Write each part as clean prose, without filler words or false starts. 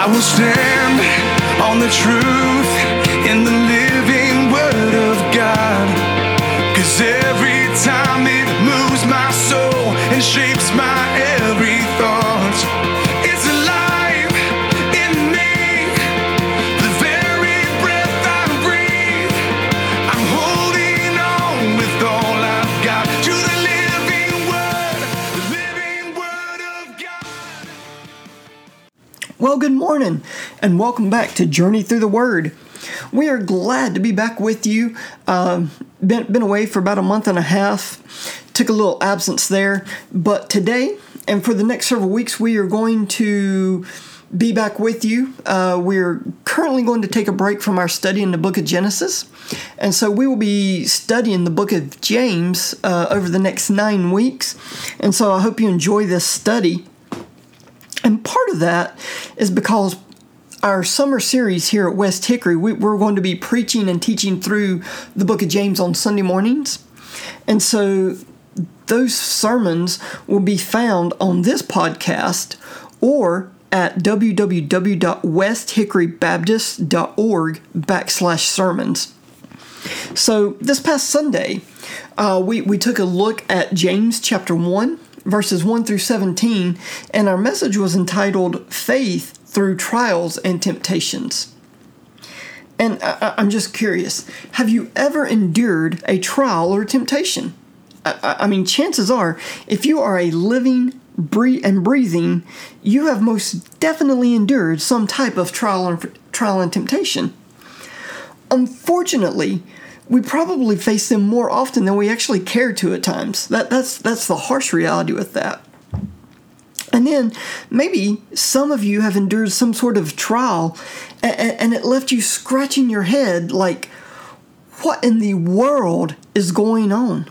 I will stand on the truth in the living word of God, 'cause every time it moves my soul and shapes my every thought, it's alive in me, the very breath I breathe. I'm holding on with all I've got to the living word of God. Well, good morning, and welcome back to Journey Through the Word. We are glad to be back with you. Been away for about a month and a half. Took a little absence there, but today and for the next several weeks, we are going to be back with you. We're currently going to take a break from our study in the book of Genesis, and so we will be studying the book of James over the next 9 weeks. And so I hope you enjoy this study. And part of that is because our summer series here at West Hickory, we're going to be preaching and teaching through the book of James on Sunday mornings. And so those sermons will be found on this podcast or at www.westhickorybaptist.org/sermons. So this past Sunday, we took a look at James chapter 1, verses 1 through 17, and our message was entitled Faith Through Trials and Temptations. And I'm just curious, have you ever endured a trial or temptation? I mean, chances are, if you are a living and breathing, you have most definitely endured some type of trial and temptation. Unfortunately, we probably face them more often than we actually care to at times. That's the harsh reality with that. And then maybe some of you have endured some sort of trial and it left you scratching your head like, what in the world is going on?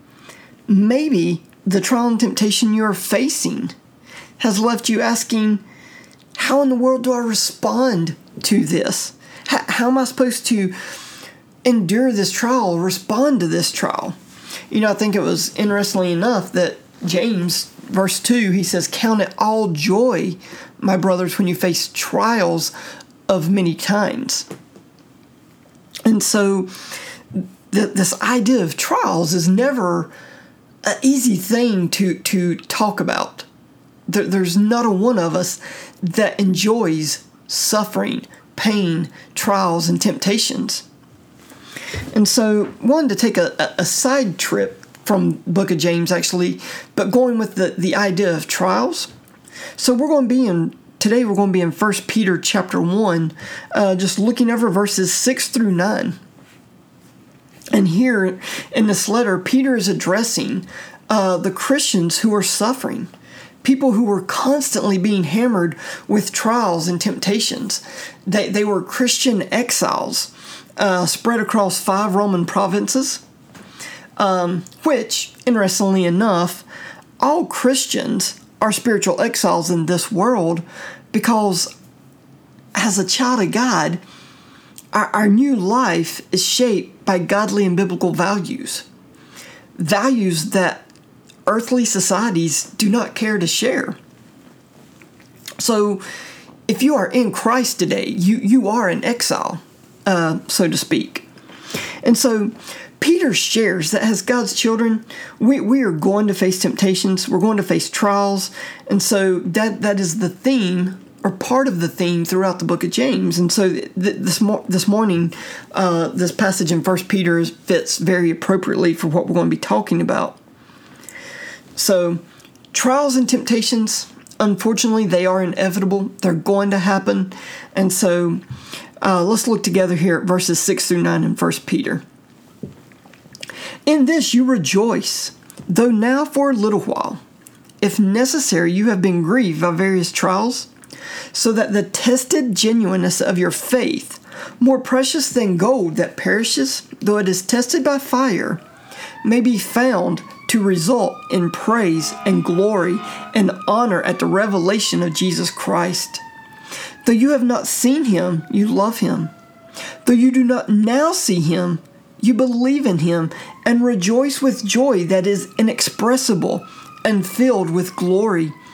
Maybe the trial and temptation you're facing has left you asking, how in the world do I respond to this? How am I supposed to endure this trial, respond to this trial? You know, I think it was interestingly enough that James, verse 2, he says, "Count it all joy, my brothers, when you face trials of many kinds." And so this idea of trials is never an easy thing to talk about. There's not a one of us that enjoys suffering, pain, trials, and temptations. And so wanted to take a side trip from the book of James, actually, but going with the idea of trials. So today we're going to be in 1 Peter chapter 1, just looking over verses 6 through 9. And here in this letter, Peter is addressing the Christians who are suffering, people who were constantly being hammered with trials and temptations. They were Christian exiles, spread across 5 Roman provinces, which, interestingly enough, all Christians are spiritual exiles in this world because as a child of God, our new life is shaped by godly and biblical values that earthly societies do not care to share. So if you are in Christ today, you are in exile, so to speak. And so Peter shares that as God's children, we are going to face temptations, we're going to face trials, and so that is the theme, or part of the theme, throughout the book of James. And so this morning, this passage in 1 Peter fits very appropriately for what we're going to be talking about. So trials and temptations, unfortunately, they are inevitable. They're going to happen. And so let's look together here at verses 6 through 9 in 1 Peter. "In this you rejoice, though now for a little while, if necessary, you have been grieved by various trials, so that the tested genuineness of your faith, more precious than gold that perishes, though it is tested by fire, may be found to result in praise and glory and honor at the revelation of Jesus Christ. Though you have not seen him, you love him. Though you do not now see him, you believe in him and rejoice with joy that is inexpressible and filled with glory,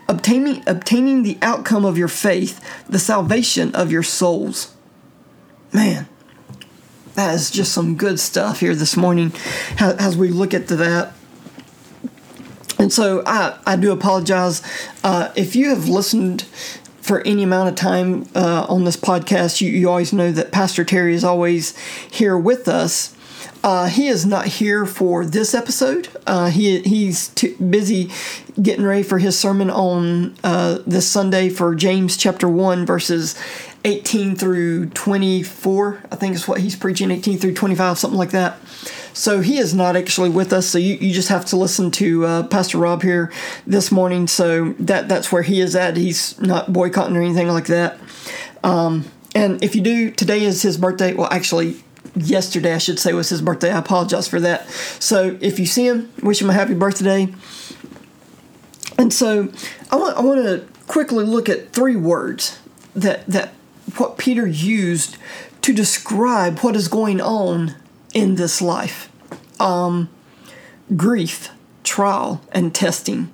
obtaining the outcome of your faith, the salvation of your souls. Man, that is just some good stuff here this morning as we look at that. And so I do apologize if you have listened for any amount of time on this podcast. You always know that Pastor Terry is always here with us. He is not here for this episode. He's too busy getting ready for his sermon on this Sunday for James chapter 1, verses 18 through 24. I think is what he's preaching, 18 through 25, something like that. So he is not actually with us. So you just have to listen to Pastor Rob here this morning. So that's where he is at. He's not boycotting or anything like that. And if you do, today is his birthday. Well, actually, yesterday, I should say, was his birthday. I apologize for that. So if you see him, wish him a happy birthday. And so I want to quickly look at three words that what Peter used to describe what is going on in this life. Grief, trial, and testing.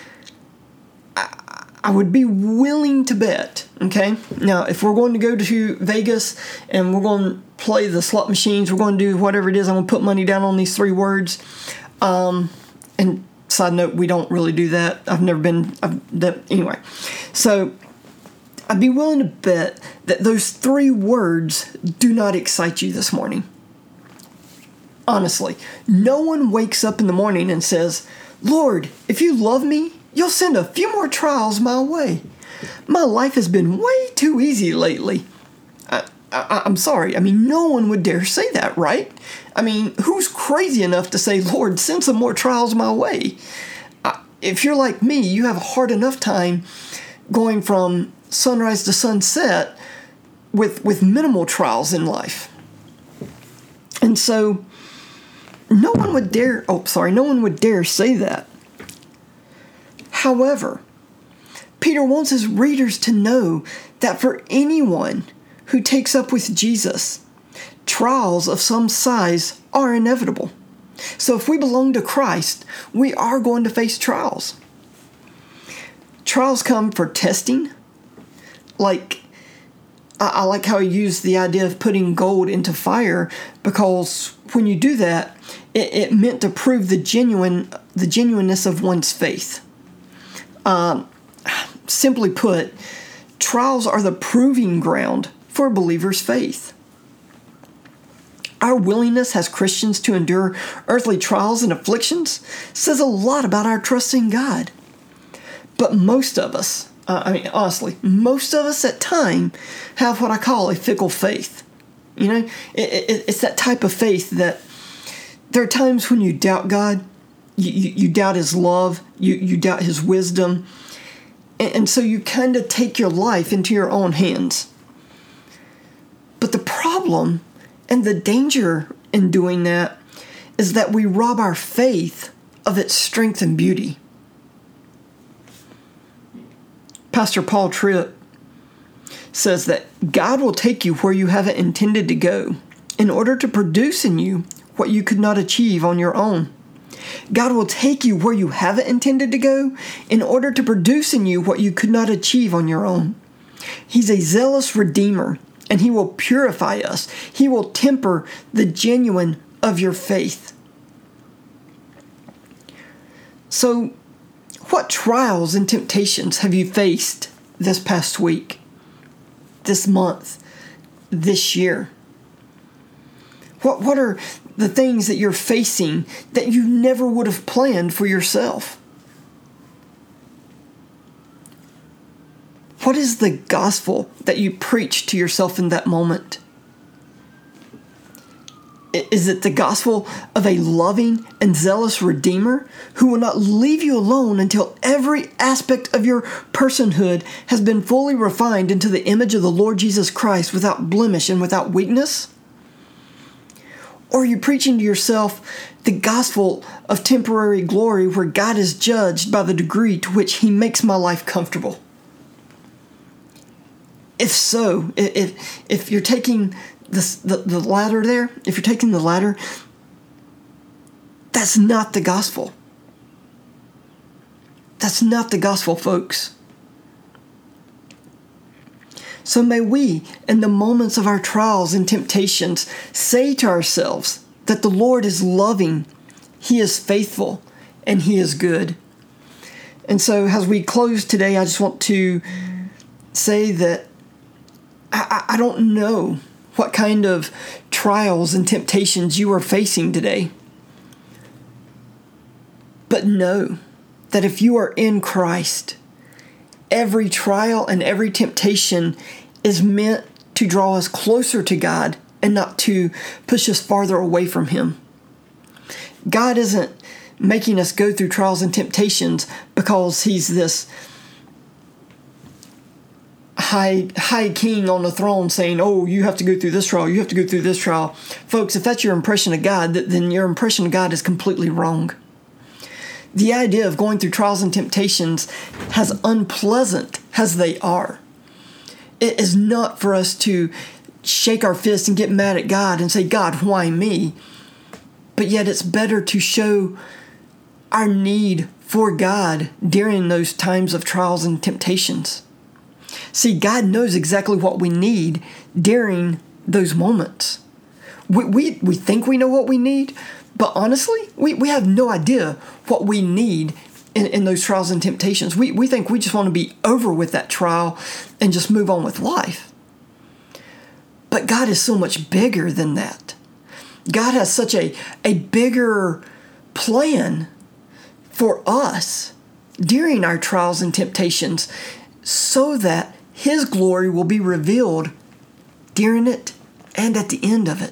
I would be willing to bet, okay? Now, if we're going to go to Vegas and we're going to play the slot machines, we're going to do whatever it is, I'm going to put money down on these three words. And side note, we don't really do that. I've never been, anyway. So, I'd be willing to bet that those three words do not excite you this morning. Honestly, no one wakes up in the morning and says, Lord, if you love me, you'll send a few more trials my way. My life has been way too easy lately. I'm sorry. I mean, no one would dare say that, right? I mean, who's crazy enough to say, Lord, send some more trials my way? If you're like me, you have a hard enough time going from sunrise to sunset with minimal trials in life. And so no one would dare say that. However, Peter wants his readers to know that for anyone who takes up with Jesus, trials of some size are inevitable. So if we belong to Christ, we are going to face trials. Trials come for testing. Like, I like how he used the idea of putting gold into fire, because when you do that, it meant to prove the genuineness of one's faith. Simply put, trials are the proving ground for a believer's faith. Our willingness as Christians to endure earthly trials and afflictions says a lot about our trust in God. But most of us, honestly, most of us at times have what I call a fickle faith. You know, it's that type of faith that there are times when you doubt God, you doubt His love, you doubt His wisdom, and so you kind of take your life into your own hands. But the problem and the danger in doing that is that we rob our faith of its strength and beauty. Pastor Paul Tripp says that God will take you where you haven't intended to go in order to produce in you what you could not achieve on your own. God will take you where you haven't intended to go in order to produce in you what you could not achieve on your own. He's a zealous Redeemer, and He will purify us. He will temper the genuine of your faith. So, what trials and temptations have you faced this past week, this month, this year? What are the things that you're facing that you never would have planned for yourself? What is the gospel that you preach to yourself in that moment? Is it the gospel of a loving and zealous Redeemer who will not leave you alone until every aspect of your personhood has been fully refined into the image of the Lord Jesus Christ without blemish and without weakness? Or are you preaching to yourself the gospel of temporary glory where God is judged by the degree to which He makes my life comfortable? If so, if you're taking the latter there, if you're taking the latter, that's not the gospel. That's not the gospel, folks. So may we, in the moments of our trials and temptations, say to ourselves that the Lord is loving, He is faithful, and He is good. And so as we close today, I just want to say that I don't know what kind of trials and temptations you are facing today. But know that if you are in Christ, every trial and every temptation is meant to draw us closer to God and not to push us farther away from Him. God isn't making us go through trials and temptations because He's this high king on the throne saying, oh, you have to go through this trial, you have to go through this trial. Folks, if that's your impression of God, then your impression of God is completely wrong. The idea of going through trials and temptations, as unpleasant as they are, it is not for us to shake our fists and get mad at God and say, God, why me? But yet it's better to show our need for God during those times of trials and temptations. See, God knows exactly what we need during those moments. We think we know what we need, but honestly, we have no idea what we need in those trials and temptations. We think we just want to be over with that trial and just move on with life. But God is so much bigger than that. God has such a bigger plan for us during our trials and temptations so that His glory will be revealed during it and at the end of it.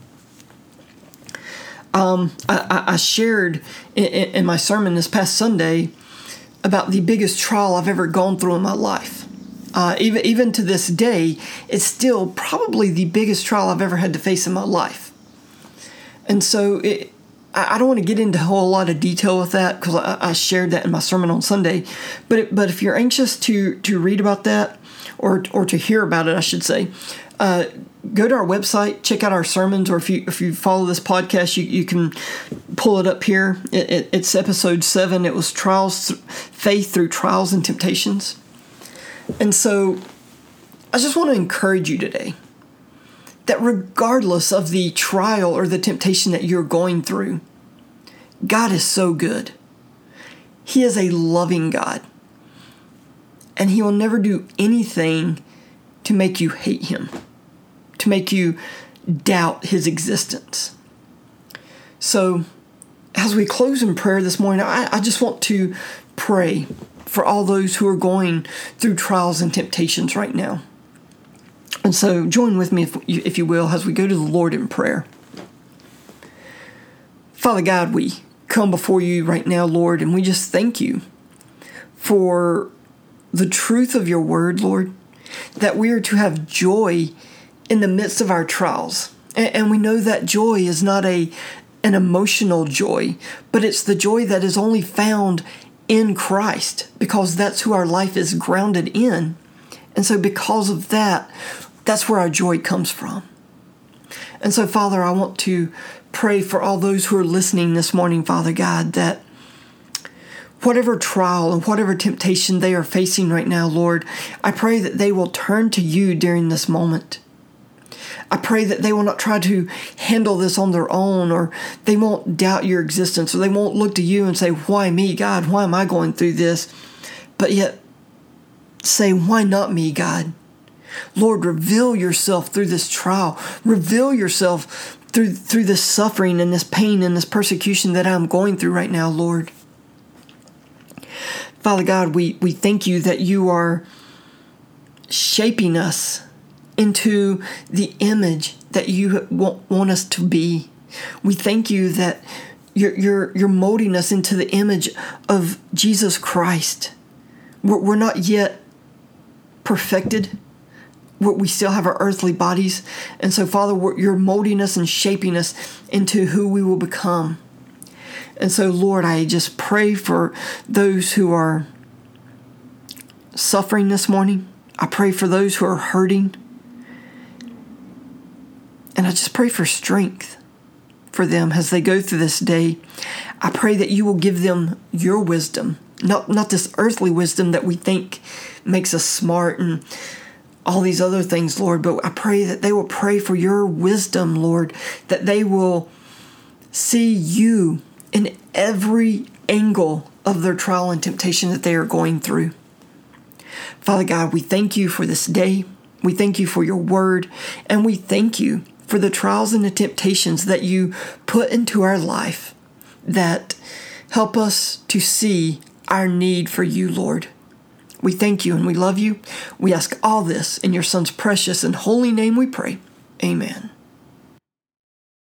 I shared in my sermon this past Sunday about the biggest trial I've ever gone through in my life. Even to this day, it's still probably the biggest trial I've ever had to face in my life. And so I don't want to get into a whole lot of detail with that because I shared that in my sermon on Sunday. But if you're anxious to read about that or to hear about it, I should say, go to our website, check out our sermons, or if you follow this podcast, you can pull it up here. It's episode 7. It was faith through trials and temptations. And so I just want to encourage you today that regardless of the trial or the temptation that you're going through, God is so good. He is a loving God. And He will never do anything to make you hate Him, to make you doubt His existence. So as we close in prayer this morning, I just want to pray for all those who are going through trials and temptations right now. And so join with me, if you will, as we go to the Lord in prayer. Father God, we come before you right now, Lord, and we just thank you for the truth of your word, Lord, that we are to have joy in the midst of our trials. And we know that joy is not an emotional joy, but it's the joy that is only found in Christ, because that's who our life is grounded in. And so because of that, that's where our joy comes from. And so, Father, I want to pray for all those who are listening this morning, Father God, that whatever trial and whatever temptation they are facing right now, Lord, I pray that they will turn to you during this moment. I pray that they will not try to handle this on their own, or they won't doubt your existence, or they won't look to you and say, why me, God? Why am I going through this? But yet say, why not me, God? Lord, reveal yourself through this trial. Reveal yourself through this suffering and this pain and this persecution that I'm going through right now, Lord. Father God, we thank you that you are shaping us into the image that you want us to be. We thank you that you're molding us into the image of Jesus Christ. We're not yet perfected. We still have our earthly bodies. And so, Father, you're molding us and shaping us into who we will become. And so, Lord, I just pray for those who are suffering this morning. I pray for those who are hurting. And I just pray for strength for them as they go through this day. I pray that you will give them your wisdom, not this earthly wisdom that we think makes us smart and all these other things, Lord, but I pray that they will pray for your wisdom, Lord, that they will see you in every angle of their trial and temptation that they are going through. Father God, we thank you for this day. We thank you for your word, and we thank you for the trials and the temptations that you put into our life that help us to see our need for you, Lord. We thank you and we love you. We ask all this in your Son's precious and holy name we pray. Amen.